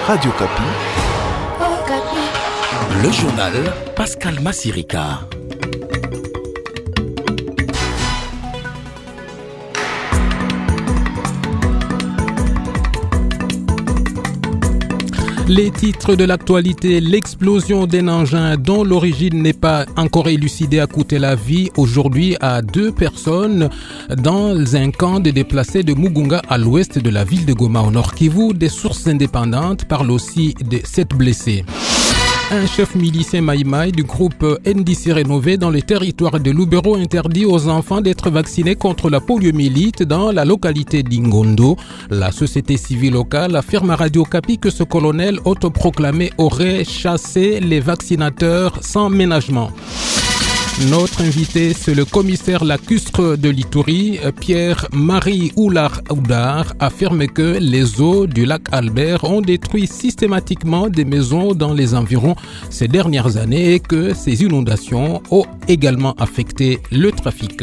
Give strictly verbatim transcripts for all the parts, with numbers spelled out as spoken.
Radio Kapi. Le journal Pascal Massirika. Les titres de l'actualité, l'explosion d'un engin dont l'origine n'est pas encore élucidée a coûté la vie aujourd'hui à deux personnes dans un camp de déplacés de Mugunga à l'ouest de la ville de Goma au Nord Kivu. Des sources indépendantes parlent aussi de sept blessés. Un chef milicien Maïmaï du groupe N D C Rénové dans le territoire de Lubero interdit aux enfants d'être vaccinés contre la poliomyélite dans la localité d'Ingondo. La société civile locale affirme à Radio Kapi que ce colonel autoproclamé aurait chassé les vaccinateurs sans ménagement. Notre invité, c'est le commissaire lacustre de l'Ituri, Pierre-Marie Oular-Oudar, affirme que les eaux du lac Albert ont détruit systématiquement des maisons dans les environs ces dernières années et que ces inondations ont également affecté le trafic.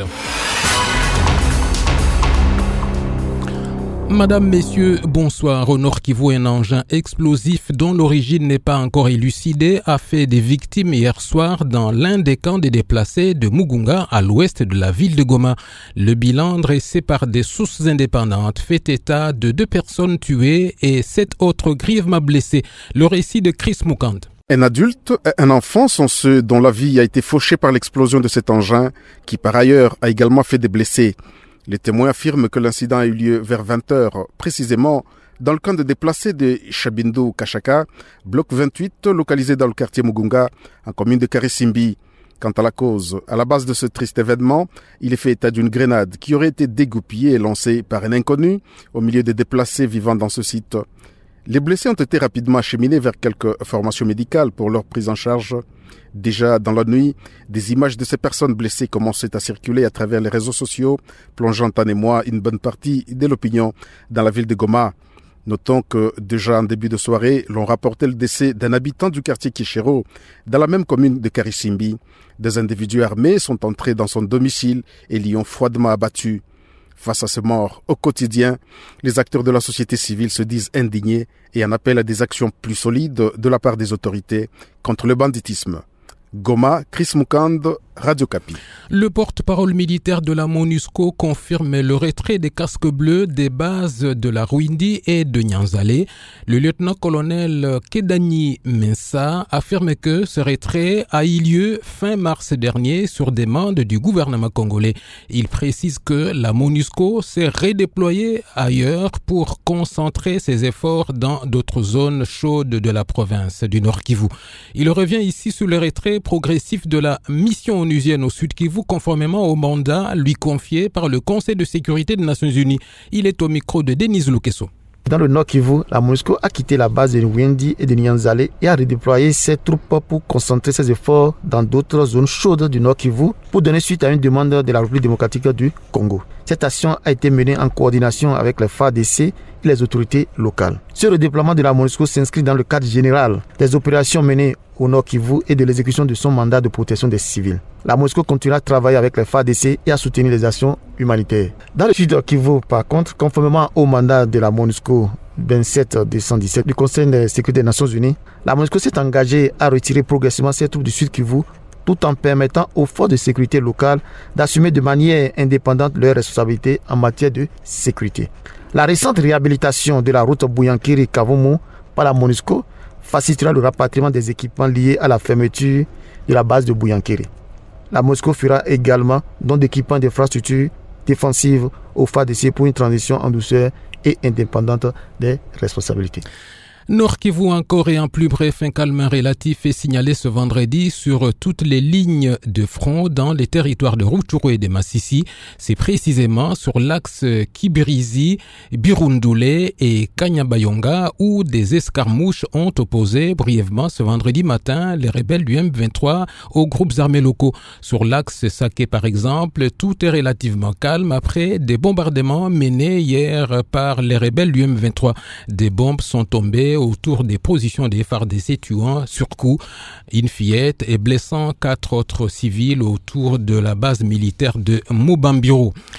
Madame, messieurs, bonsoir. Au Nord Kivu, un engin explosif dont l'origine n'est pas encore élucidée a fait des victimes hier soir dans l'un des camps des déplacés de Mugunga à l'ouest de la ville de Goma. Le bilan dressé par des sources indépendantes fait état de deux personnes tuées et sept autres grièvement blessées. Le récit de Chris Moukand. Un adulte et un enfant sont ceux dont la vie a été fauchée par l'explosion de cet engin qui par ailleurs a également fait des blessés. Les témoins affirment que l'incident a eu lieu vers vingt heures, précisément dans le camp de déplacés de Chabindu Kachaka, bloc vingt-huit, localisé dans le quartier Mugunga, en commune de Karisimbi. Quant à la cause, à la base de ce triste événement, il est fait état d'une grenade qui aurait été dégoupillée et lancée par un inconnu au milieu des déplacés vivant dans ce site. Les blessés ont été rapidement acheminés vers quelques formations médicales pour leur prise en charge. Déjà dans la nuit, des images de ces personnes blessées commençaient à circuler à travers les réseaux sociaux, plongeant en émoi une bonne partie de l'opinion dans la ville de Goma. Notons que déjà en début de soirée, l'on rapportait le décès d'un habitant du quartier Kishero, dans la même commune de Karisimbi. Des individus armés sont entrés dans son domicile et l'y ont froidement abattu. Face à ces morts au quotidien, les acteurs de la société civile se disent indignés et en appellent à des actions plus solides de la part des autorités contre le banditisme. Goma, Chris Moukand, Radio Kapi. Le porte-parole militaire de la MONUSCO confirme le retrait des casques bleus des bases de la Rwindi et de Nyanzale. Le lieutenant-colonel Kedani Mensa affirme que ce retrait a eu lieu fin mars dernier sur demande du gouvernement congolais. Il précise que la MONUSCO s'est redéployée ailleurs pour concentrer ses efforts dans d'autres zones chaudes de la province du Nord Kivu. Il revient ici sur le retrait progressif de la mission onusienne au Sud Kivu conformément au mandat lui confié par le Conseil de sécurité des Nations Unies. Il est au micro de Denise Lukeso. Dans le Nord Kivu, la MONUSCO a quitté la base de Rwindi et de Nyanzale et a redéployé ses troupes pour concentrer ses efforts dans d'autres zones chaudes du Nord Kivu pour donner suite à une demande de la République démocratique du Congo. Cette action a été menée en coordination avec les F A R D C et les autorités locales. Ce redéploiement de la MONUSCO s'inscrit dans le cadre général des opérations menées au Nord Kivu et de l'exécution de son mandat de protection des civils. La MONUSCO continuera à travailler avec les F A R D C et à soutenir les actions humanitaires. Dans le Sud Kivu, par contre, conformément au mandat de la MONUSCO vingt-sept deux cent dix-sept du Conseil de sécurité des Nations Unies, la MONUSCO s'est engagée à retirer progressivement ses troupes du Sud Kivu tout en permettant aux forces de sécurité locales d'assumer de manière indépendante leurs responsabilités en matière de sécurité. La récente réhabilitation de la route Bouyankiri-Kavumu par la MONUSCO facilitera le rapatriement des équipements liés à la fermeture de la base de Bouyankiri. La MONUSCO fera également don d'équipements d'infrastructures défensives au F A R D C pour une transition en douceur et indépendante des responsabilités. Nord Kivu encore et en plus bref, un calme relatif est signalé ce vendredi sur toutes les lignes de front dans les territoires de Rutshuru et de Masisi. C'est précisément sur l'axe Kibirizi, Birundule et Kanyabayonga où des escarmouches ont opposé brièvement ce vendredi matin les rebelles du M vingt-trois aux groupes armés locaux. Sur l'axe Sake par exemple, tout est relativement calme après des bombardements menés hier par les rebelles du M vingt-trois. Des bombes sont tombées autour des positions des F A R D C tuant sur coup une fillette et blessant quatre autres civils autour de la base militaire de Mubambiru.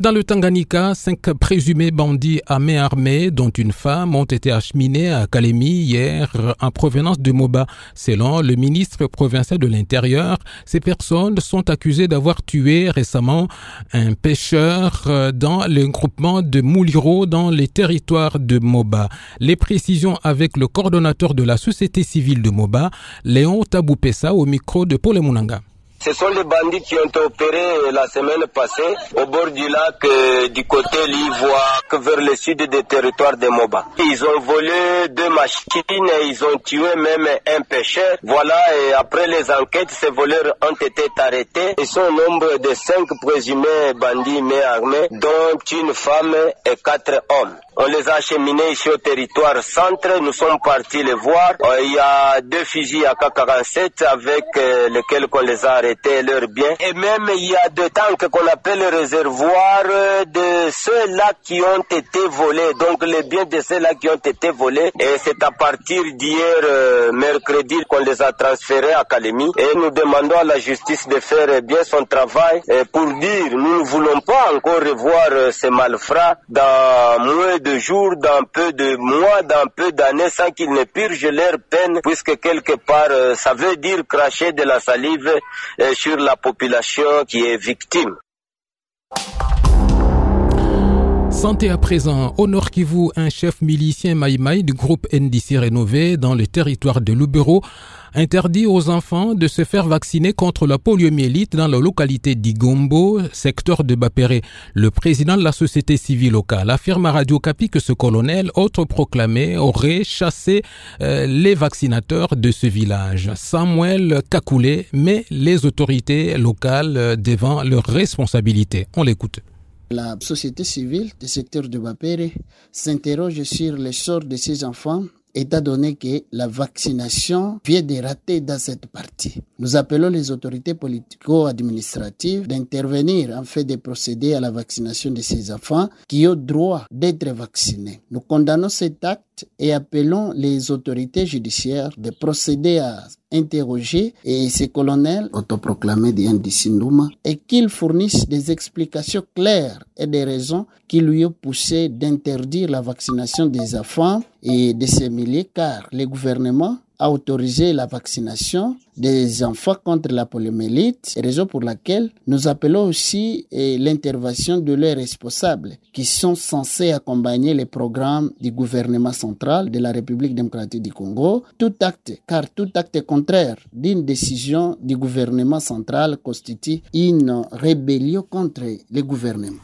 Dans le Tanganyika, cinq présumés bandits à main armée, dont une femme, ont été acheminés à Kalemi hier en provenance de Moba. Selon le ministre provincial de l'Intérieur, ces personnes sont accusées d'avoir tué récemment un pêcheur dans le groupement de Mouliro dans les territoires de Moba. Les précisions avec le coordonnateur de la société civile de Moba, Léon Taboupessa, au micro de Paul Mounanga. Ce sont les bandits qui ont opéré la semaine passée au bord du lac euh, du côté Livoire vers le sud des territoires de Moba. Ils ont volé deux machines et ils ont tué même un pêcheur. Voilà, et après les enquêtes, ces voleurs ont été arrêtés. Ils sont au nombre de cinq présumés bandits main armés, dont une femme et quatre hommes. On les a acheminés ici au territoire centre. Nous sommes partis les voir. Il y a deux fusils A K quarante-sept avec euh, lesquels on les a arrêtés, leurs biens. Et même il y a deux tanks qu'on appelle réservoirs de ceux-là qui ont été volés. Donc les biens de ceux-là qui ont été volés. Et c'est à partir d'hier, euh, mercredi, qu'on les a transférés à Kalemi. Et nous demandons à la justice de faire bien son travail euh, pour dire nous ne voulons pas encore revoir euh, ces malfrats dans moins de jours, dans peu de mois, dans peu d'années, sans qu'ils ne purgent leur peine, puisque quelque part, euh, ça veut dire cracher de la salive euh, sur la population qui est victime. Santé à présent. Au Nord Kivu, un chef milicien Maïmaï du groupe N D C Rénové dans le territoire de Lubero interdit aux enfants de se faire vacciner contre la poliomyélite dans la localité d'Igombo, secteur de Bapéré. Le président de la société civile locale affirme à Radio Kapi que ce colonel, autoproclamé, aurait chassé euh, les vaccinateurs de ce village. Samuel Kakoulé met les autorités locales devant leurs responsabilités. On l'écoute. La société civile du secteur de Bapéré s'interroge sur le sort de ces enfants étant donné que la vaccination vient de rater dans cette partie. Nous appelons les autorités politico-administratives d'intervenir en fait de procéder à la vaccination de ces enfants qui ont droit d'être vaccinés. Nous condamnons cet acte et appelons les autorités judiciaires de procéder à interroger et ces colonels autoproclamés d'N D C Ndouma et qu'ils fournissent des explications claires et des raisons qui lui ont poussé d'interdire la vaccination des enfants et de ces milliers car le gouvernement a autorisé la vaccination des enfants contre la poliomyélite, raison pour laquelle nous appelons aussi eh, l'intervention de leurs responsables qui sont censés accompagner les programmes du gouvernement central de la République démocratique du Congo. Tout acte, car tout acte contraire d'une décision du gouvernement central constitue une rébellion contre le gouvernement.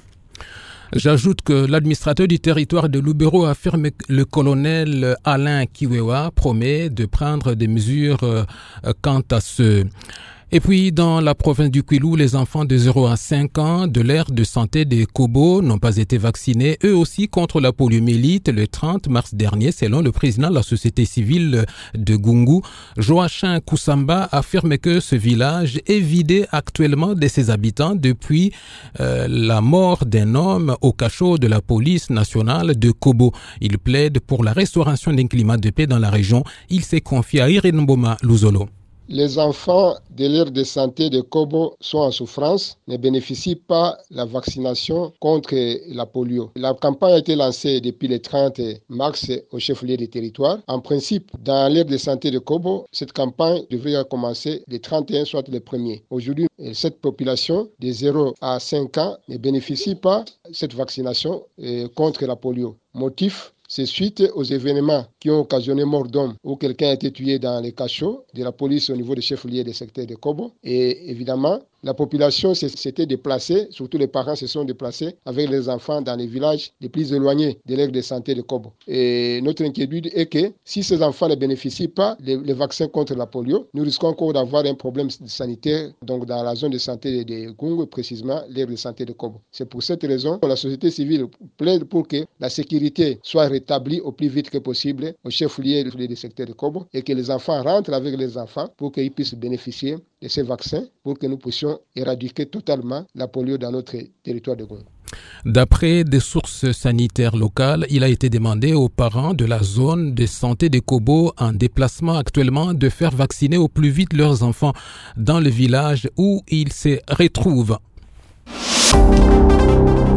J'ajoute que l'administrateur du territoire de Lubero affirme que le colonel Alain Kiwewa promet de prendre des mesures euh, quant à ce. Et puis, dans la province du Kwilu, les enfants de zéro à cinq ans de l'aire de santé des Kobo n'ont pas été vaccinés, eux aussi, contre la poliomyélite le trente mars dernier, selon le président de la société civile de Gungu. Joachim Koussamba affirme que ce village est vidé actuellement de ses habitants depuis euh, la mort d'un homme au cachot de la police nationale de Kobo. Il plaide pour la restauration d'un climat de paix dans la région. Il s'est confié à Irene Mboma Luzolo. Les enfants de l'aire de santé de Kobo sont en souffrance, ne bénéficient pas de la vaccination contre la polio. La campagne a été lancée depuis le trente mars au chef-lieu du territoire. En principe, dans l'aire de santé de Kobo, cette campagne devrait commencer le trente et un, soit le premier. Aujourd'hui, cette population de zéro à cinq ans ne bénéficie pas de cette vaccination contre la polio. Motif ? C'est suite aux événements qui ont occasionné mort d'homme où quelqu'un a été tué dans les cachots de la police au niveau du chef-lieu des secteurs de Kobo. Et évidemment, la population s'était déplacée, surtout les parents se sont déplacés avec les enfants dans les villages les plus éloignés de l'aire de santé de Kobo. Et notre inquiétude est que si ces enfants ne bénéficient pas des vaccins contre la polio, nous risquons encore d'avoir un problème sanitaire donc dans la zone de santé de Gungu, précisément l'aire de santé de Kobo. C'est pour cette raison que la société civile plaide pour que la sécurité soit rétablie au plus vite que possible au chef-lieu des secteurs de Kobo et que les enfants rentrent avec les enfants pour qu'ils puissent bénéficier de ces vaccins pour que nous puissions éradiquer totalement la polio dans notre territoire de Gungu. D'après des sources sanitaires locales, il a été demandé aux parents de la zone de santé de Kobo en déplacement actuellement de faire vacciner au plus vite leurs enfants dans le village où ils se retrouvent.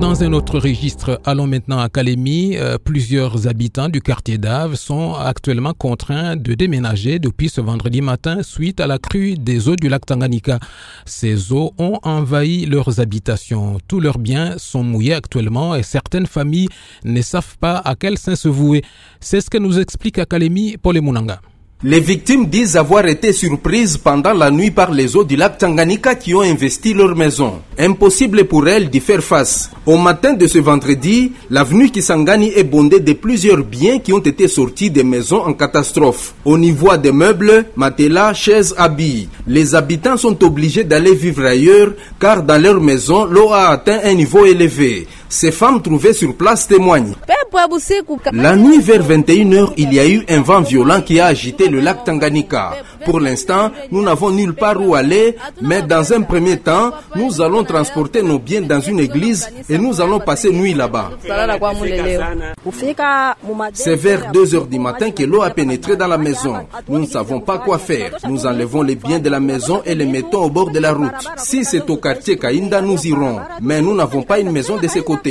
Dans un autre registre, allons maintenant à Kalemi. Euh, plusieurs habitants du quartier d'Ave sont actuellement contraints de déménager depuis ce vendredi matin suite à la crue des eaux du lac Tanganyika. Ces eaux ont envahi leurs habitations. Tous leurs biens sont mouillés actuellement et certaines familles ne savent pas à quel saint se vouer. C'est ce que nous explique à Kalemi Paul Munanga. Les victimes disent avoir été surprises pendant la nuit par les eaux du lac Tanganyika qui ont investi leur maison. Impossible pour elles d'y faire face. Au matin de ce vendredi, l'avenue Kisangani est bondée de plusieurs biens qui ont été sortis des maisons en catastrophe. On y voit des meubles, matelas, chaises, habits. Les habitants sont obligés d'aller vivre ailleurs car dans leur maison, l'eau a atteint un niveau élevé. Ces femmes trouvées sur place témoignent. La nuit vers vingt et une heures, il y a eu un vent violent qui a agité le lac Tanganyika. Pour l'instant, nous n'avons nulle part où aller, mais dans un premier temps, nous allons transporter nos biens dans une église et nous allons passer nuit là-bas. C'est vers deux heures du matin que l'eau a pénétré dans la maison. Nous ne savons pas quoi faire. Nous enlevons les biens de la maison et les mettons au bord de la route. Si c'est au quartier Kainda, nous irons. Mais nous n'avons pas une maison de ce côté.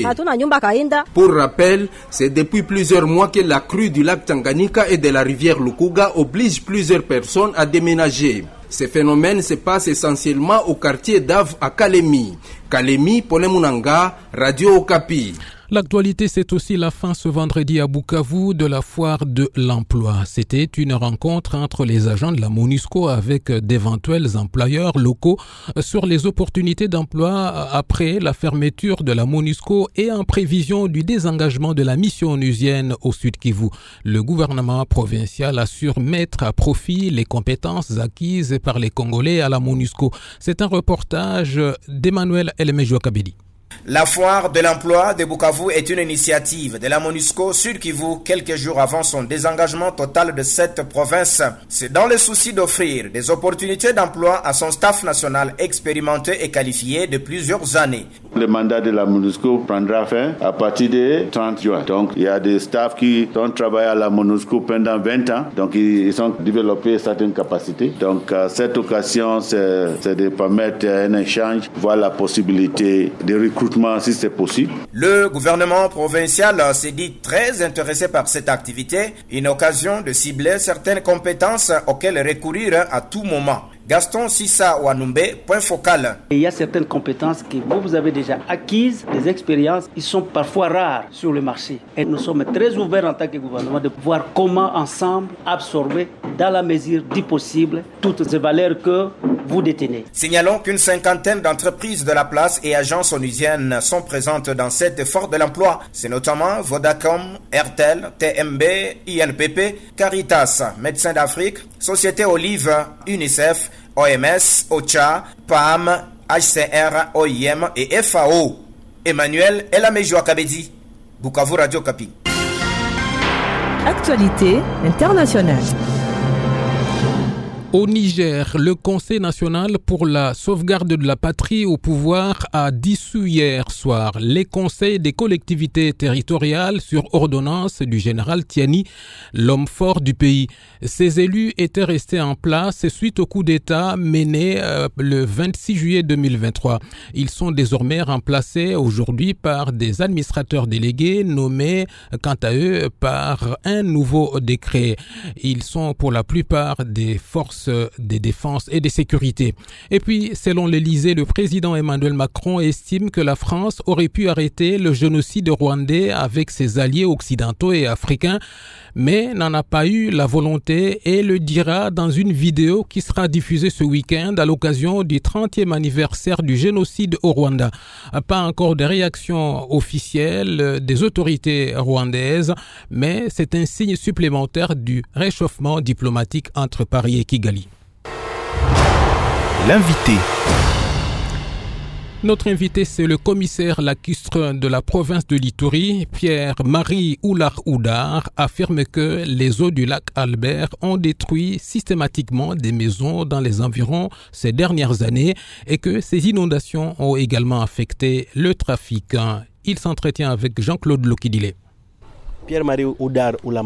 Pour rappel, c'est depuis plusieurs mois que la crue du lac Tanganyika et de la rivière Lukuga oblige plusieurs personnes à déménager. Ce phénomène se passe essentiellement au quartier d'Ave à Kalemi. Kalemi, Paul Munanga, Radio Okapi. L'actualité, c'est aussi la fin ce vendredi à Bukavu de la foire de l'emploi. C'était une rencontre entre les agents de la MONUSCO avec d'éventuels employeurs locaux sur les opportunités d'emploi après la fermeture de la MONUSCO et en prévision du désengagement de la mission onusienne au Sud Kivu. Le gouvernement provincial assure mettre à profit les compétences acquises par les Congolais à la MONUSCO. C'est un reportage d'Emmanuel Elemejo-Kabedi. La foire de l'emploi de Bukavu est une initiative de la MONUSCO Sud Kivu quelques jours avant son désengagement total de cette province. C'est dans le souci d'offrir des opportunités d'emploi à son staff national expérimenté et qualifié de plusieurs années. Le mandat de la MONUSCO prendra fin à partir du trente juin. Donc il y a des staffs qui ont travaillé à la MONUSCO pendant vingt ans. Donc ils ont développé certaines capacités. Donc à cette occasion, c'est, c'est de permettre un échange, voir la possibilité de recrutement si c'est possible. Le gouvernement provincial s'est dit très intéressé par cette activité, une occasion de cibler certaines compétences auxquelles recourir à tout moment. Gaston Sissa Wanumbe, point focal. Il y a certaines compétences que vous, vous avez déjà acquises, des expériences, ils sont parfois rares sur le marché. Et nous sommes très ouverts en tant que gouvernement de voir comment ensemble absorber dans la mesure du possible toutes ces valeurs que vous détenez. Signalons qu'une cinquantaine d'entreprises de la place et agences onusiennes sont présentes dans cette foire de l'emploi. C'est notamment Vodacom, Airtel, T M B, I N P P, Caritas, Médecins d'Afrique, Société Olive, UNICEF, O M S, OCHA, P A M, H C R, O I M et F A O. Emmanuel Elemejo-Kabedi, Bukavu Radio Kapi. Actualité internationale. Au Niger, le Conseil national pour la sauvegarde de la patrie au pouvoir a dissous hier soir les conseils des collectivités territoriales sur ordonnance du général Tiani, l'homme fort du pays. Ces élus étaient restés en place suite au coup d'État mené euh, le vingt-six juillet deux mille vingt-trois. Ils sont désormais remplacés aujourd'hui par des administrateurs délégués nommés quant à eux par un nouveau décret. Ils sont pour la plupart des forces des défenses et des sécurités. Et puis, selon l'Élysée, le président Emmanuel Macron estime que la France aurait pu arrêter le génocide rwandais avec ses alliés occidentaux et africains, mais n'en a pas eu la volonté et le dira dans une vidéo qui sera diffusée ce week-end à l'occasion du trentième anniversaire du génocide au Rwanda. Pas encore de réaction officielle des autorités rwandaises, mais c'est un signe supplémentaire du réchauffement diplomatique entre Paris et Kigali. L'invité. Notre invité, c'est le commissaire lacustre de la province de l'Ituri, Pierre-Marie Oulard-Oudard, affirme que les eaux du lac Albert ont détruit systématiquement des maisons dans les environs ces dernières années et que ces inondations ont également affecté le trafic. Il s'entretient avec Jean-Claude Lokidile. Pierre-Marie Oudard-Oulama,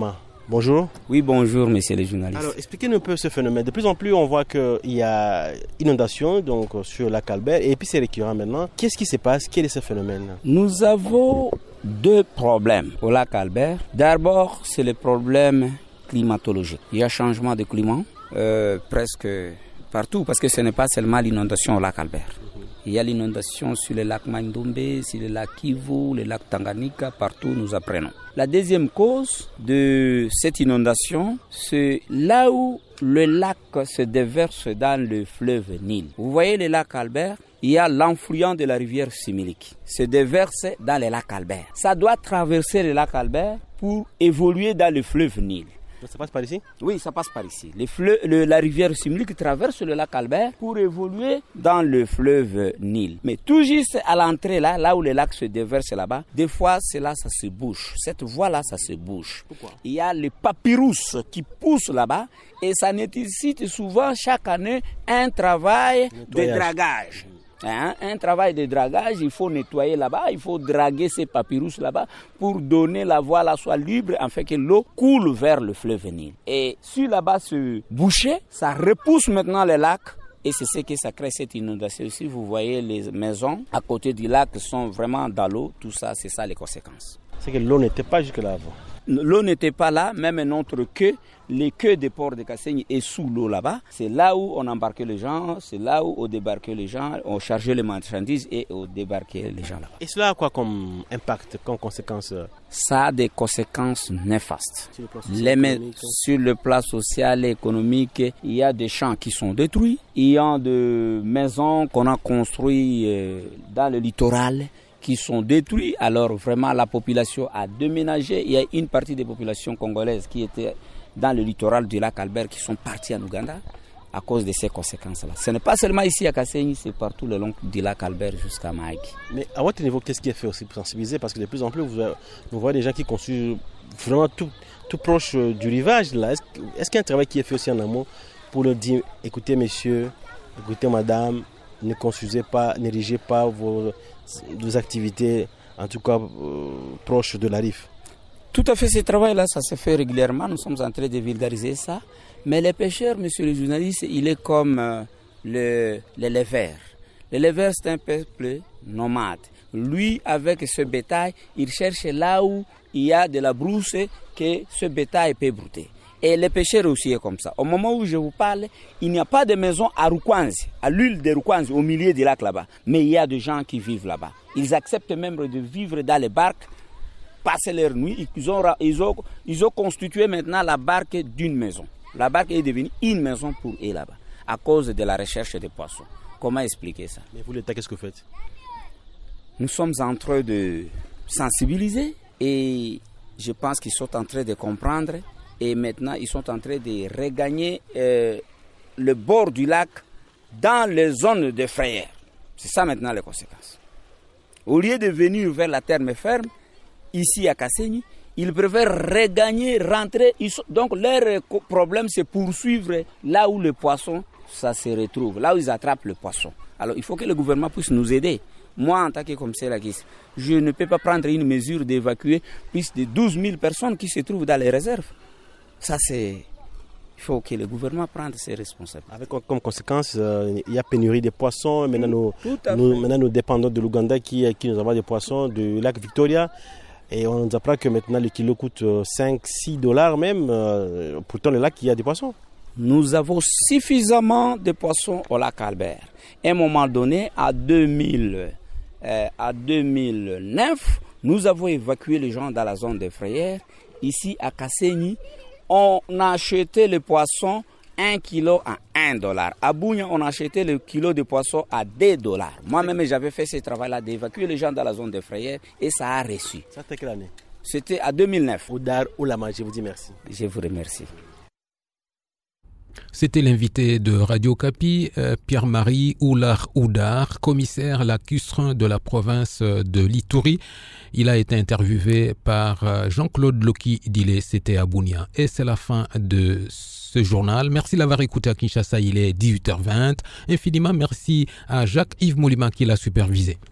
Bonjour. Oui, bonjour, monsieur le journaliste. Alors, expliquez-nous un peu ce phénomène. De plus en plus, on voit qu'il y a inondation donc, sur le lac Albert et puis c'est récurrent maintenant. Qu'est-ce qui se passe? Quel est ce phénomène? Nous avons deux problèmes au lac Albert. D'abord, c'est le problème climatologique. Il y a changement de climat euh, presque partout parce que ce n'est pas seulement l'inondation au lac Albert. Il y a l'inondation sur le lac Maindombe, sur le lac Kivu, le lac Tanganyika, partout nous apprenons. La deuxième cause de cette inondation, c'est là où le lac se déverse dans le fleuve Nil. Vous voyez le lac Albert, il y a l'enfluent de la rivière Similiki, se déverse dans le lac Albert. Ça doit traverser le lac Albert pour évoluer dans le fleuve Nil. Ça passe par ici? Oui, ça passe par ici. Le fleuve, le, la rivière Similiki traverse le lac Albert pour évoluer dans le fleuve Nil. Mais tout juste à l'entrée, là, là où le lac se déverse là-bas, des fois, c'est là ça se bouche. Cette voie-là, ça se bouche. Pourquoi? Il y a les papyrus qui poussent là-bas et ça nécessite souvent chaque année un travail de dragage. Hein, un travail de dragage, il faut nettoyer là-bas, il faut draguer ces papyrus là-bas pour donner la voie là soit libre afin que l'eau coule vers le fleuve Nil. Et si là-bas se bouchait, ça repousse maintenant le lac et c'est ce que ça crée cette inondation. Si vous voyez les maisons à côté du lac sont vraiment dans l'eau, tout ça, c'est ça les conséquences. C'est que l'eau n'était pas jusque là avant. L'eau n'était pas là, même notre queue, les queues des ports de Kasenyi est sous l'eau là-bas. C'est là où on embarquait les gens, c'est là où on débarquait les gens, on chargeait les marchandises et on débarquait les gens là-bas. Et cela a quoi comme impact, comme conséquence? Ça a des conséquences néfastes. Sur le plan social, les économique, sur le plan social et économique, il y a des champs qui sont détruits, il y a des maisons qu'on a construites dans le littoral qui sont détruits. Alors vraiment la population a déménagé. Il y a une partie des populations congolaises qui étaient dans le littoral du lac Albert qui sont partis en Ouganda à cause de ces conséquences-là. Ce n'est pas seulement ici à Kasenyi, c'est partout le long du lac Albert jusqu'à Maïki. Mais à votre niveau, qu'est-ce qui est fait aussi pour sensibiliser? Parce que de plus en plus, vous, vous voyez des gens qui construisent vraiment tout, tout proche du rivage. Là. Est-ce, est-ce qu'il y a un travail qui est fait aussi en amont pour leur dire, écoutez messieurs, écoutez madame, ne construisez pas, n'érigez pas vos, vos activités, en tout cas euh, proches de la rive? Tout à fait, ce travail-là, ça se fait régulièrement. Nous sommes en train de vulgariser ça. Mais les pêcheurs, monsieur le journaliste, il est comme euh, le, l'éleveur. L'éleveur, c'est un peuple nomade. Lui, avec ce bétail, il cherche là où il y a de la brousse que ce bétail peut brouter. Et les pêcheurs aussi est comme ça. Au moment où je vous parle, il n'y a pas de maison à Rukwanzi, à l'île de Rukwanzi, au milieu du lac là-bas. Mais il y a des gens qui vivent là-bas. Ils acceptent même de vivre dans les barques, passer leur nuit. Ils ont, ils ont, ils ont constitué maintenant la barque d'une maison. La barque est devenue une maison pour eux là-bas, à cause de la recherche des poissons. Comment expliquer ça? Mais vous, l'État, qu'est-ce que vous faites? Nous sommes en train de sensibiliser et je pense qu'ils sont en train de comprendre. Et maintenant, ils sont en train de regagner euh, le bord du lac dans les zones de frayère. C'est ça maintenant les conséquences. Au lieu de venir vers la terre ferme, ici à Kasenyi, ils préfèrent regagner, rentrer. Ils sont, donc leur problème, c'est poursuivre là où le poisson, ça se retrouve, là où ils attrapent le poisson. Alors il faut que le gouvernement puisse nous aider. Moi, en tant que commissaire, je ne peux pas prendre une mesure d'évacuer plus de douze mille personnes qui se trouvent dans les réserves. Ça, c'est... Il faut que le gouvernement prenne ses responsabilités. Avec comme conséquence, euh, il y a pénurie de poissons. Maintenant, nous, nous, maintenant, nous dépendons de l'Ouganda qui, qui nous envoie des poissons du lac Victoria. Et on nous apprend que maintenant, le kilo coûte cinq à six dollars même. Euh, pourtant, le lac, il y a des poissons. Nous avons suffisamment de poissons au lac Albert. À un moment donné, à deux mille, euh, à deux mille neuf, nous avons évacué les gens dans la zone des frayères. Ici, à Kasenyi, on a acheté le poisson un kilo à un dollar. À Bounia, on a acheté le kilo de poisson à deux dollars. Moi-même, j'avais fait ce travail-là d'évacuer les gens dans la zone des frayères et ça a reçu. Ça, c'était quelle année? C'était à deux mille neuf. Oudar Oulama, je vous dis merci. Je vous remercie. C'était l'invité de Radio Kapi, euh, Pierre-Marie Oulard Oudar, commissaire lacustre de la province de l'Ituri. Il a été interviewé par Jean-Claude Loki Dile, c'était à Bounia. Et c'est la fin de ce journal. Merci d'avoir écouté à Kinshasa, il est dix-huit heures vingt. Infiniment merci à Jacques-Yves Moulima qui l'a supervisé.